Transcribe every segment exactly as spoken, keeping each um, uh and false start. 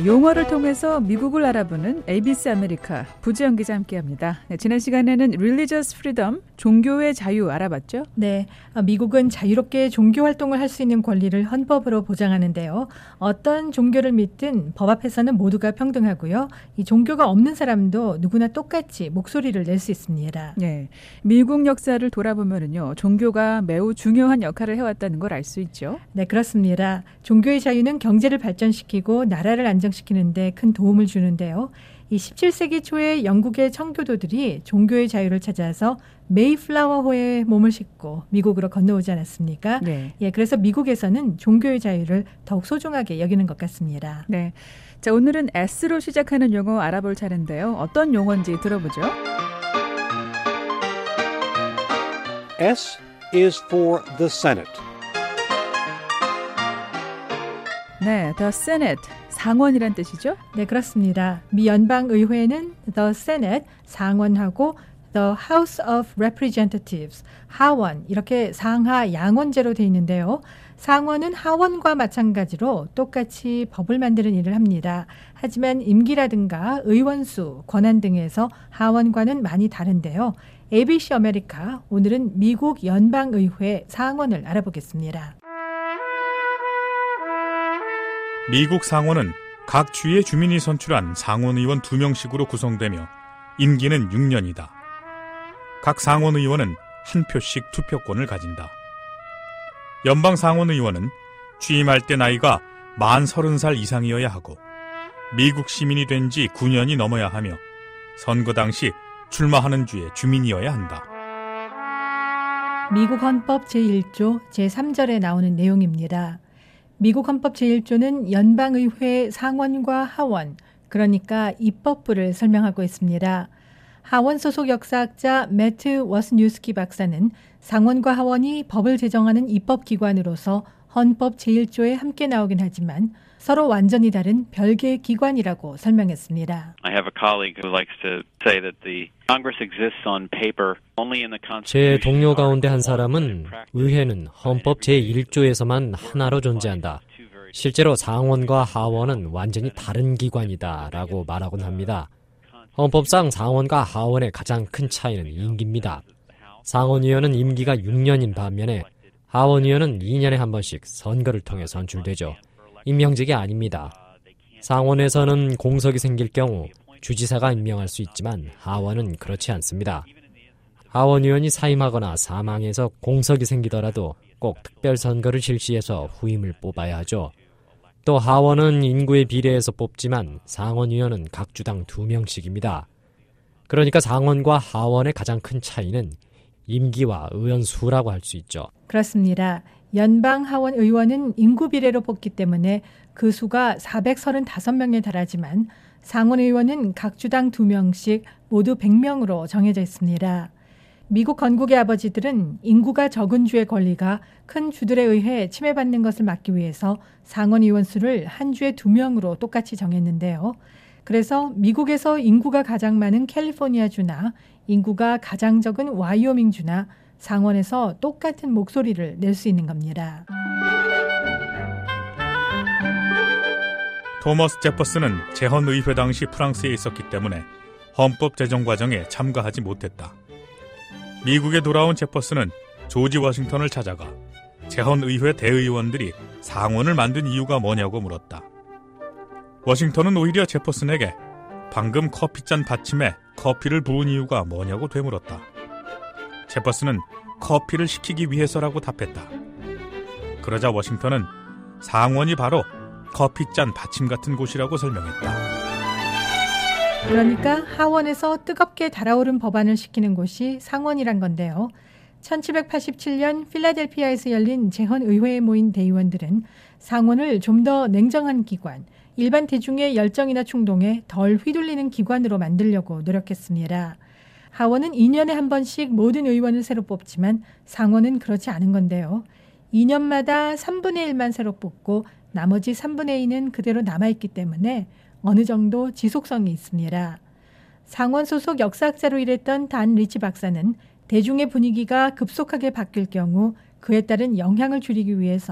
용어를 통해서 미국을 알아보는 에이비씨 아메리카 부지영 기자 함께합니다. 네, 지난 시간에는 Religious Freedom, 종교의 자유 알아봤죠? 네, 미국은 자유롭게 종교 활동을 할 수 있는 권리를 헌법으로 보장하는데요. 어떤 종교를 믿든 법 앞에서는 모두가 평등하고요. 이 종교가 없는 사람도 누구나 똑같이 목소리를 낼 수 있습니다. 네, 미국 역사를 돌아보면요, 종교가 매우 중요한 역할을 해왔다는 걸 알 수 있죠. 네, 그렇습니다. 종교의 자유는 경제를 발전시키고 나라를 안정시키는데 큰 도움을 주는데요. 이 십칠 세기 초에 영국의 청교도들이 종교의 자유를 찾아서 메이플라워호에 몸을 싣고 미국으로 건너오지 않았습니까? 네. 예, 그래서 미국에서는 종교의 자유를 더욱 소중하게 여기는 것 같습니다. 네, 자 오늘은 S로 시작하는 용어 알아볼 차례인데요. 어떤 용어인지 들어보죠. S is for the Senate. 네, The Senate, 상원이란 뜻이죠? 네, 그렇습니다. 미 연방의회는 The Senate, 상원하고 The House of Representatives, 하원, 이렇게 상하 양원제로 되어 있는데요. 상원은 하원과 마찬가지로 똑같이 법을 만드는 일을 합니다. 하지만 임기라든가 의원수, 권한 등에서 하원과는 많이 다른데요. 에이비씨 아메리카, 오늘은 미국 연방의회 상원을 알아보겠습니다. 미국 상원은 각 주의 주민이 선출한 상원의원 두 명씩으로 구성되며 임기는 육 년이다. 각 상원의원은 한 표씩 투표권을 가진다. 연방 상원의원은 취임할 때 나이가 만 서른 살 이상이어야 하고 미국 시민이 된 지 구 년이 넘어야 하며 선거 당시 출마하는 주의 주민이어야 한다. 미국 헌법 제일 조 제삼 절에 나오는 내용입니다. 미국 헌법 제일 조는 연방의회 상원과 하원, 그러니까 입법부를 설명하고 있습니다. 하원 소속 역사학자 매트 워스뉴스키 박사는 상원과 하원이 법을 제정하는 입법기관으로서 헌법 제일 조에 함께 나오긴 하지만 서로 완전히 다른 별개의 기관이라고 설명했습니다. I have a colleague who likes to say that the Congress exists on paper only in the Constitution. 제 동료 가운데 한 사람은 의회는 헌법 제일 조에서만 하나로 존재한다. 실제로 상원과 하원은 완전히 다른 기관이다라고 말하곤 합니다. 헌법상 상원과 하원의 가장 큰 차이는 임기입니다. 상원의원은 임기가 육 년인 반면에 하원의원은 이 년에 한 번씩 선거를 통해 선출되죠. 임명직이 아닙니다. 상원에서는 공석이 생길 경우 주지사가 임명할 수 있지만 하원은 그렇지 않습니다. 하원의원이 사임하거나 사망해서 공석이 생기더라도 꼭 특별선거를 실시해서 후임을 뽑아야 하죠. 또 하원은 인구에 비례해서 뽑지만 상원의원은 각 주당 두 명씩입니다. 그러니까 상원과 하원의 가장 큰 차이는 임기와 의원 수라고 할 수 있죠. 그렇습니다. 연방 하원 의원은 인구 비례로 뽑기 때문에 그 수가 사백삼십오 명에 달하지만 상원 의원은 각 주당 두 명씩 모두 백 명으로 정해져 있습니다. 미국 건국의 아버지들은 인구가 적은 주의 권리가 큰 주들에 의해 침해받는 것을 막기 위해서 상원 의원 수를 한 주에 두 명으로 똑같이 정했는데요. 그래서 미국에서 인구가 가장 많은 캘리포니아주나 인구가 가장 적은 와이오밍주나 상원에서 똑같은 목소리를 낼 수 있는 겁니다. 토머스 제퍼슨은 재헌의회 당시 프랑스에 있었기 때문에 헌법 제정 과정에 참가하지 못했다. 미국에 돌아온 제퍼슨은 조지 워싱턴을 찾아가 재헌의회 대의원들이 상원을 만든 이유가 뭐냐고 물었다. 워싱턴은 오히려 제퍼슨에게 방금 커피잔 받침에 커피를 부은 이유가 뭐냐고 되물었다. 제퍼슨은 커피를 식히기 위해서라고 답했다. 그러자 워싱턴은 상원이 바로 커피잔 받침 같은 곳이라고 설명했다. 그러니까 하원에서 뜨겁게 달아오른 법안을 시키는 곳이 상원이란 건데요. 천칠백팔십칠 년 필라델피아에서 열린 재헌의회에 모인 대의원들은 상원을 좀 더 냉정한 기관, 일반 대중의 열정이나 충동에 덜 휘둘리는 기관으로 만들려고 노력했습니다. 하원은 이 년에 한 번씩 모든 의원을 새로 뽑지만 상원은 그렇지 않은 건데요. 이 년마다 삼분의 일만 새로 뽑고 나머지 삼분의 이는 그대로 남아있기 때문에 어느 정도 지속성이 있습니다. 상원 소속 역사학자로 일했던 단 리치 박사는 대중의 분위기가 급속하게 바뀔 경우 그에 따른 영향을 줄이기 위해서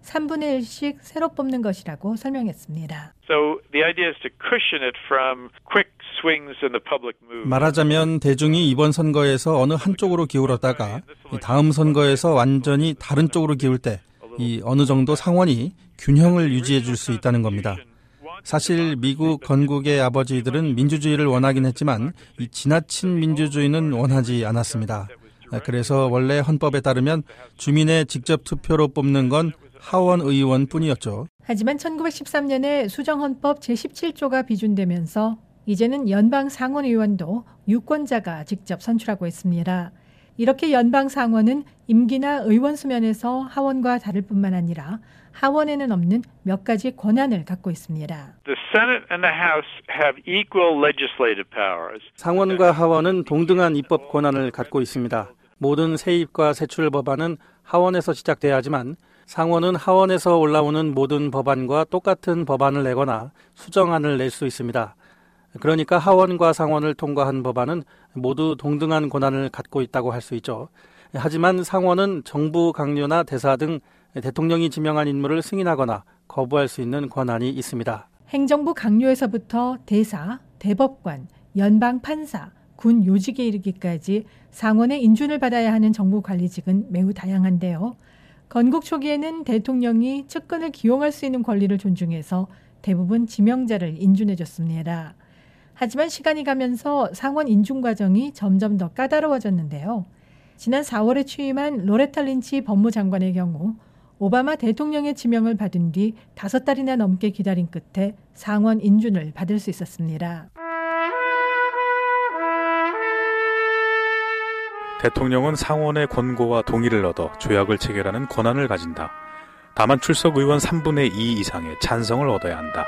삼분의 일씩 새로 뽑는 것이라고 설명했습니다. So the idea is to cushion it from quick swings in the public mood. 말하자면 대중이 이번 선거에서 어느 한쪽으로 기울었다가 다음 선거에서 완전히 다른 쪽으로 기울 때 이 어느 정도 상원이 균형을 유지해 줄 수 있다는 겁니다. 사실 미국 건국의 아버지들은 민주주의를 원하긴 했지만 이 지나친 민주주의는 원하지 않았습니다. 그래서 원래 헌법에 따르면 주민의 직접 투표로 뽑는 건 하원 의원뿐이었죠. 하지만 천구백십삼 년에 수정헌법 제십칠조가 비준되면서 이제는 연방 상원 의원도 유권자가 직접 선출하고 있습니다. 이렇게 연방 상원은 임기나 의원 수면에서 하원과 다를 뿐만 아니라 하원에는 없는 몇 가지 권한을 갖고 있습니다. The Senate and the House have equal legislative powers. 상원과 하원은 동등한 입법 권한을 갖고 있습니다. 모든 세입과 세출 법안은 하원에서 시작돼야 하지만 상원은 하원에서 올라오는 모든 법안과 똑같은 법안을 내거나 수정안을 낼 수 있습니다. 그러니까 하원과 상원을 통과한 법안은 모두 동등한 권한을 갖고 있다고 할 수 있죠. 하지만 상원은 정부 강요나 대사 등 대통령이 지명한 인물을 승인하거나 거부할 수 있는 권한이 있습니다. 행정부 강요에서부터 대사, 대법관, 연방 판사, 군 요직에 이르기까지 상원의 인준을 받아야 하는 정부 관리직은 매우 다양한데요. 건국 초기에는 대통령이 측근을 기용할 수 있는 권리를 존중해서 대부분 지명자를 인준해줬습니다. 하지만 시간이 가면서 상원 인준 과정이 점점 더 까다로워졌는데요. 지난 사월에 취임한 로레타 린치 법무장관의 경우 오바마 대통령의 지명을 받은 뒤 다섯 달이나 넘게 기다린 끝에 상원 인준을 받을 수 있었습니다. 대통령은 상원의 권고와 동의를 얻어 조약을 체결하는 권한을 가진다. 다만 출석 의원 삼분의 이 이상의 찬성을 얻어야 한다.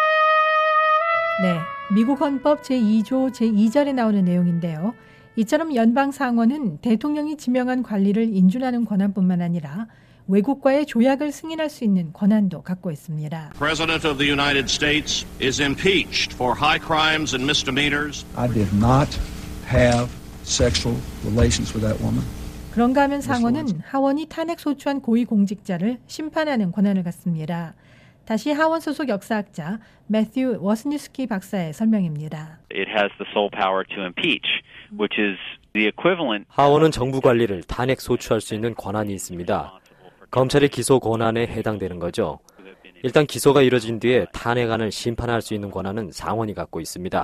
네, 미국 헌법 제이조 제이절에 나오는 내용인데요. 이처럼 연방 상원은 대통령이 지명한 관리를 인준하는 권한뿐만 아니라 외국과의 조약을 승인할 수 있는 권한도 갖고 있습니다. President of the United States is impeached for high crimes and misdemeanors. I did not have sexual relations with that woman. 그런가 하면 상원은 하원이 탄핵 소추한 고위공직자를 심판하는 권한을 갖습니다. 다시 하원 소속 역사학자 매튜 워스니스키 박사의 설명입니다. It has the sole power to impeach, which is the equivalent. 하원은 정부 관리를 탄핵 소추할 수 있는 권한이 있습니다. 검찰의 기소 권한에 해당되는 거죠. 일단 기소가 이뤄진 뒤에 탄핵안을 심판할 수 있는 권한은 상원이 갖고 있습니다.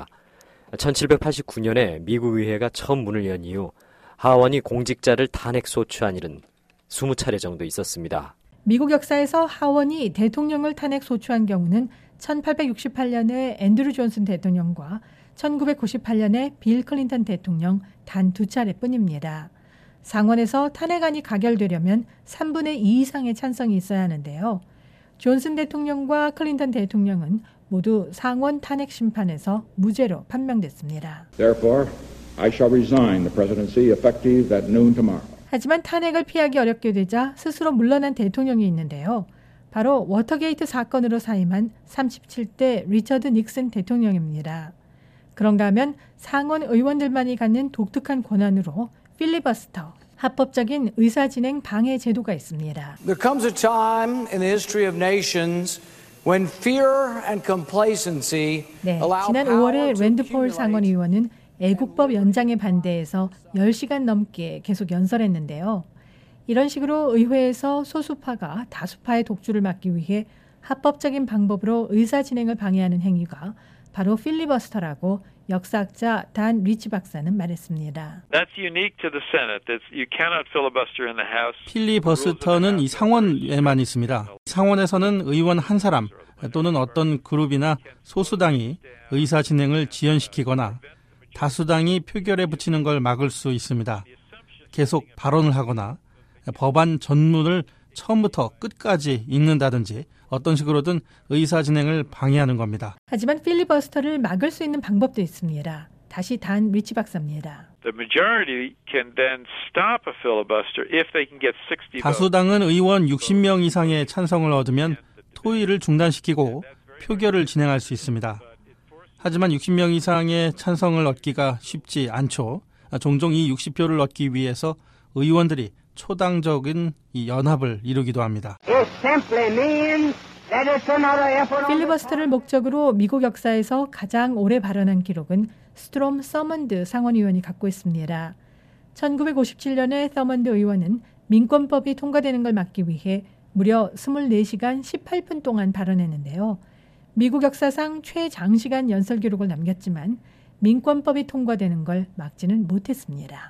천칠백팔십구 년에 미국 의회가 처음 문을 연 이후 하원이 공직자를 탄핵 소추한 일은 스무 차례 정도 있었습니다. 미국 역사에서 하원이 대통령을 탄핵 소추한 경우는 천팔백육십팔 년에 앤드루 존슨 대통령과 천구백구십팔 년에 빌 클린턴 대통령 단 두 차례뿐입니다. 상원에서 탄핵안이 가결되려면 삼분의 이 이상의 찬성이 있어야 하는데요. 존슨 대통령과 클린턴 대통령은 모두 상원 탄핵 심판에서 무죄로 판명됐습니다. Therefore, I shall resign the presidency effective at noon tomorrow. 하지만 탄핵을 피하기 어렵게 되자 스스로 물러난 대통령이 있는데요. 바로 워터게이트 사건으로 사임한 삼십칠 대 리처드 닉슨 대통령입니다. 그런가 하면 상원 의원들만이 갖는 독특한 권한으로 필리버스터, 합법적인 의사진행 방해 제도가 있습니다. There comes a time in the history of nations when fear and complacency 네, allow 지난 power 오월에 to 랜드 폴 accumulate. 상원 의원은 애국법 연장에 반대해서 열 시간 넘게 계속 연설했는데요. 이런 식으로 의회에서 소수파가 다수파의 독주를 막기 위해 합법적인 방법으로 의사진행을 방해하는 행위가 바로 필리버스터라고 역사학자 단 리치 박사는 말했습니다. That's unique to the Senate. That's, you cannot filibuster in the House. 필리버스터는 이 상원에만 있습니다. 상원에서는 의원 한 사람 또는 어떤 그룹이나 소수당이 의사 진행을 지연시키거나 다수당이 표결에 붙이는 걸 막을 수 있습니다. 계속 발언을 하거나 법안 전문을 처음부터 끝까지 읽는다든지 어떤 식으로든 의사 진행을 방해하는 겁니다. 하지만 필리버스터를 막을 수 있는 방법도 있습니다. 다시 단 리치 박사입니다. The majority can then stop a filibuster if they can get sixty votes. 다수당은 의원 육십 명 이상의 찬성을 얻으면 토의를 중단시키고 표결을 진행할 수 있습니다. 하지만 육십 명 이상의 찬성을 얻기가 쉽지 않죠. 종종 이 육십 표를 얻기 위해서 의원들이 초당적인 이 연합을 이루기도 합니다. 필리버스터를 목적으로 미국 역사에서 가장 오래 발언한 기록은 스트롬 서먼드 상원의원이 갖고 있습니다. 천구백오십칠 년에 서먼드 의원은 민권법이 통과되는 걸 막기 위해 무려 이십사 시간 십팔 분 동안 발언했는데요. 미국 역사상 최장시간 연설 기록을 남겼지만 민권법이 통과되는 걸 막지는 못했습니다.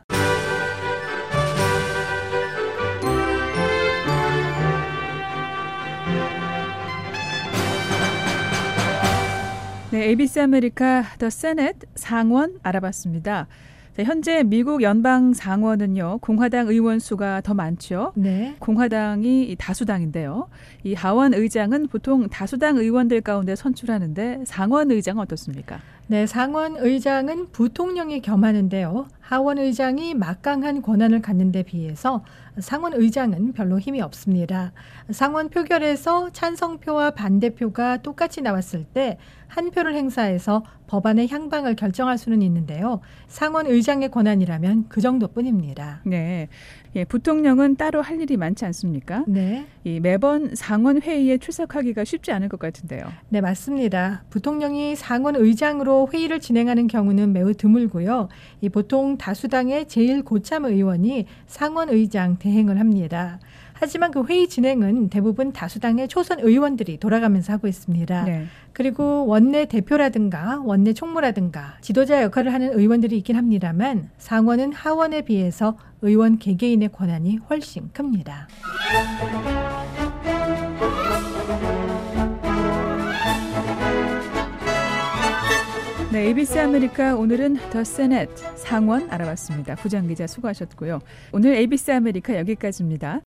네, 에이비씨 아메리카 더 세넷 상원 알아봤습니다. 자, 현재 미국 연방 상원은요, 공화당 의원 수가 더 많죠. 네. 공화당이 다수당인데요. 이 하원 의장은 보통 다수당 의원들 가운데 선출하는데 상원 의장은 어떻습니까? 네, 상원 의장은 부통령이 겸하는데요. 하원 의장이 막강한 권한을 갖는 데 비해서 상원 의장은 별로 힘이 없습니다. 상원 표결에서 찬성표와 반대표가 똑같이 나왔을 때 한 표를 행사해서 법안의 향방을 결정할 수는 있는데요. 상원 의장의 권한이라면 그 정도뿐입니다. 네, 예, 부통령은 따로 할 일이 많지 않습니까? 네. 이 매번 상원 회의에 출석하기가 쉽지 않을 것 같은데요. 네, 맞습니다. 부통령이 상원 의장으로 회의를 진행하는 경우는 매우 드물고요. 이 보통 다수당의 제일 고참 의원이 상원 의장 대행을 합니다. 하지만 그 회의 진행은 대부분 다수당의 초선 의원들이 돌아가면서 하고 있습니다. 네. 그리고 원내 대표라든가 원내 총무라든가 지도자 역할을 하는 의원들이 있긴 합니다만 상원은 하원에 비해서 의원 개개인의 권한이 훨씬 큽니다. 네, 에이비씨 아메리카 오늘은 더 세넷 상원 알아봤습니다. 부장기자 수고하셨고요. 오늘 에이비씨 아메리카 여기까지입니다.